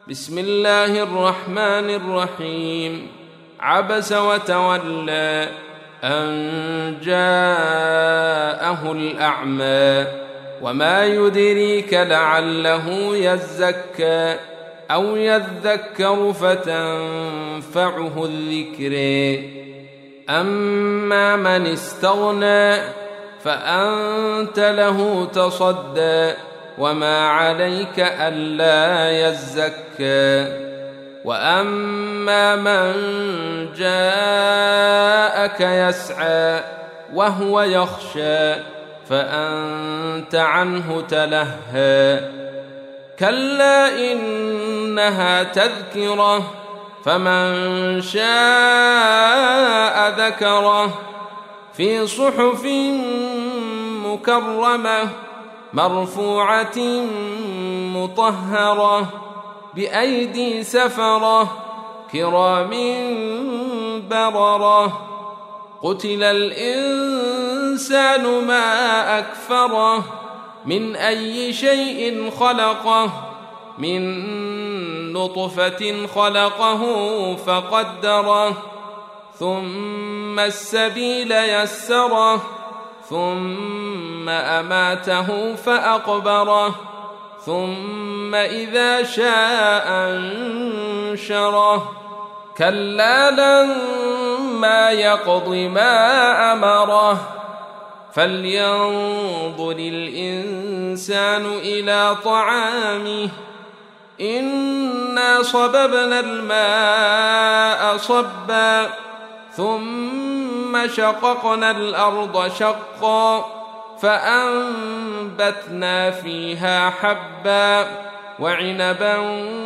بسم الله الرحمن الرحيم. عبس وتولى أن جاءه الأعمى وما يدريك لعله يزكى أو يذكر فتنفعه الذكر. أما من استغنى فأنت له تصدى وما عليك ألا يزكى. وأما من جاءك يسعى وهو يخشى فأنت عنه تلهى. كلا إنها تذكرة فمن شاء ذكره في صحف مكرمة مرفوعة مطهرة بأيدي سفرة كرام بررة. قتل الإنسان ما أكفره من أي شيء خلقه من نطفة خلقه فقدره ثم السبيل يسره ثم أماته فأقبره ثم إذا شاء أنشره. كلا لما يقض ما أمره فلينظر الإنسان إلى طعامه إنا صببنا الماء صبا ثم شققنا الأرض شقا فأنبتنا فيها حبا وعنبا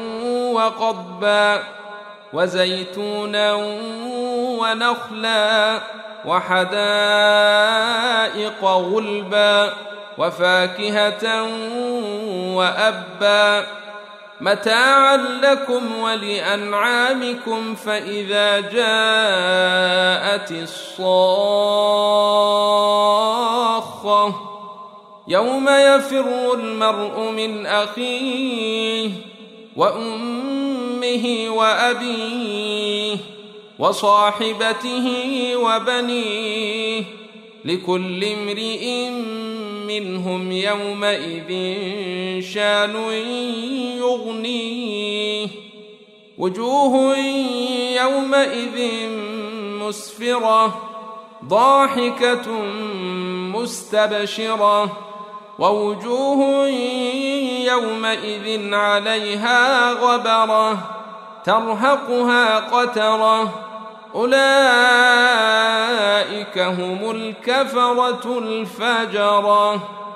وقضبا وزيتونا ونخلا وحدائق غلبا وفاكهة وأبا متاعا لكم ولأنعامكم. فإذا جاءت الصاخة يوم يفر المرء من أخيه وأمه وأبيه وصاحبته وبنيه لكل امرئ منهم يومئذ شان يغنيه. وجوه يومئذ مسفرة ضاحكة مستبشرة ووجوه يومئذ عليها غبرة ترهقها قترة أولئك هم الكفرة الفجرة.